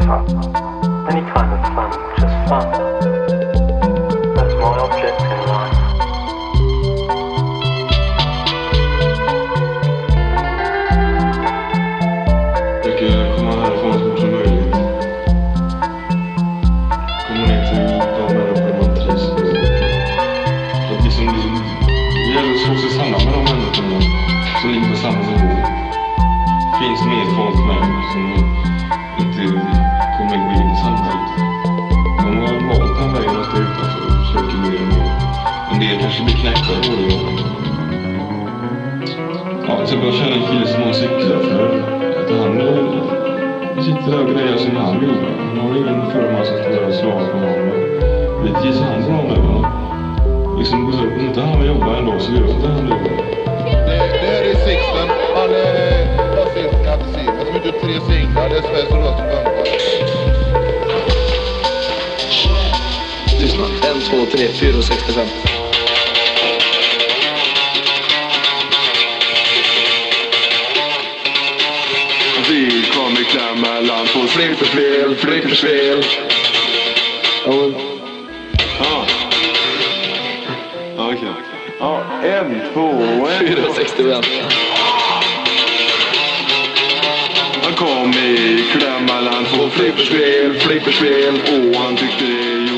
fun. Any kind of fun, just fun. That's my object in life. Jag kommer härifrån så fort som möjligt. Kommer ner till de människor man trivs med. Att liksom, det gäller att slå sig samman med de människorna som ligger på samma nivå. Finns mer folk med som inte kommer gå in i samhället. De har valt den vägen att stå utanför och försöker mer och mer. En del kanske blir knäckta på det. Ja, så jag bara känner en kille som har cyklat för att han sitter där och grejer som han vill. Han har ingen förmån som ska göra slag på honom. Det ger sig han på honom. Liksom, om inte han vill jobba ändå så gör inte han det. Det här är Sixten. Han är basist i Adesiv. Som inte 3 singlar. Det är Sveriges röst på. Lyssna. 1, 2, 3, 4, 65. Vi kommer klämma land på flipperspel, flipperspel. Ja. Okej. Ja, 1, 2, 1. 461. Han kom i klämma land på flipperspel, flipperspel. Och han tyckte det